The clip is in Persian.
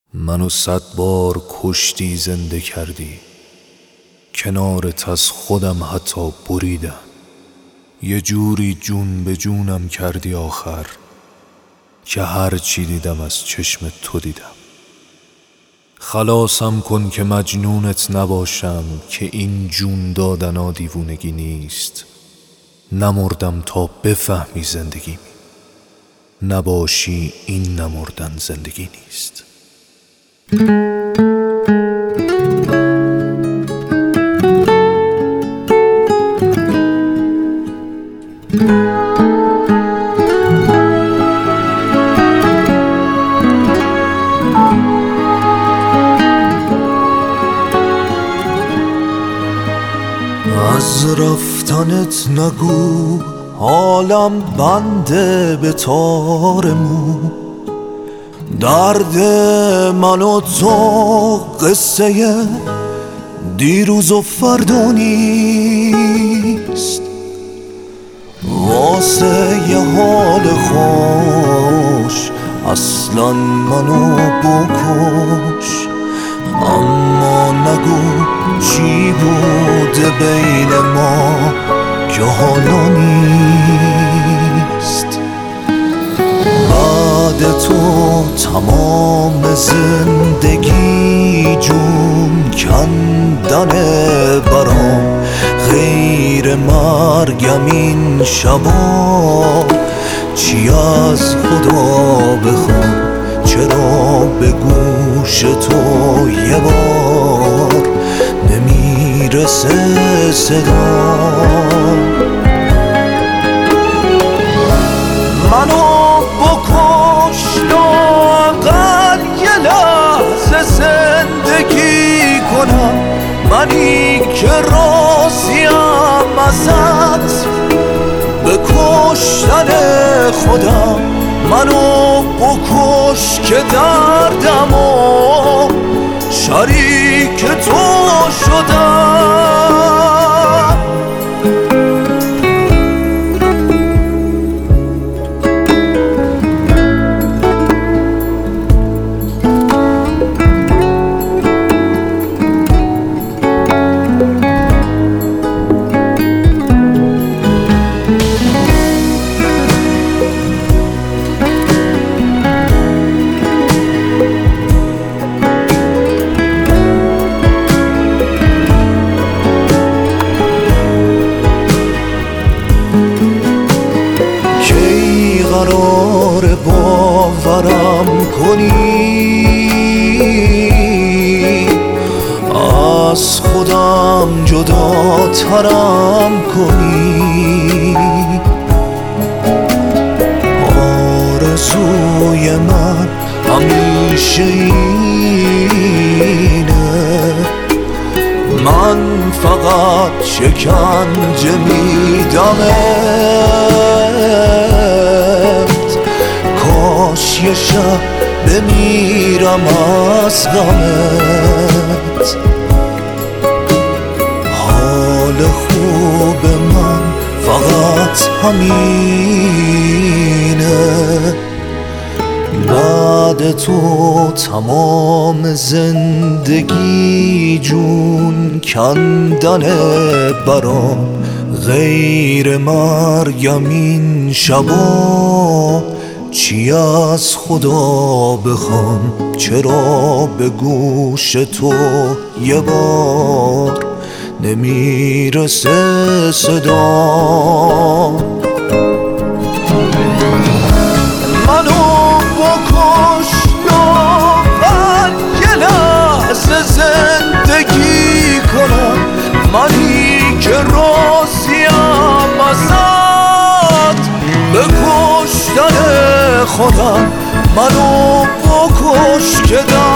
منو 100 بار کشتی زنده کردی، کنارت از خودم حتی بریدم. یه جوری جون به جونم کردی آخر که هر چی دیدم از چشم تو دیدم. خلاصم کن که مجنونت نباشم، که این جون دادنا دیوونگی نیست. نمردم تا بفهمی زندگی نباشی، این نمردن زندگی نیست. از رفتنت نگو حالم بنده به تار مو، درد من و تو قصه دیروز و فردا نیست. واسه یه حال خوش اصلا منو بکش، اما نگو چی بوده بین ما که حالا نیست. بعد تو تمام زندگی جون کندنه برام، غیر مرگم این شبا چی از خدا بخوام. چرا به گوش تو یه بار نمیرسه صدا؟ منو بکش لااقل یه لحظه زندگی کنم، منی که راضیم ازت به کشتن خودم. منو بکش که دردمو شریک تو شدم. قرار باورم کنی، از خودم جداترم کنی. آرزوی من همیشه اینه، من فقط شکنجه میدمت. کاش یه شب بمیرم از غمت. حال خوب من فقط همینه، بعد تو تمام زندگی جون کندنه برام، غیر مرگم این شبا چی از خدا بخوام. چرا به گوش تو یه بار نمیرسه صدا؟ منو بکش لااقل یه لحظه زندگی کنم، منی که راضیم ازت به کشتن خودم. منو بکش که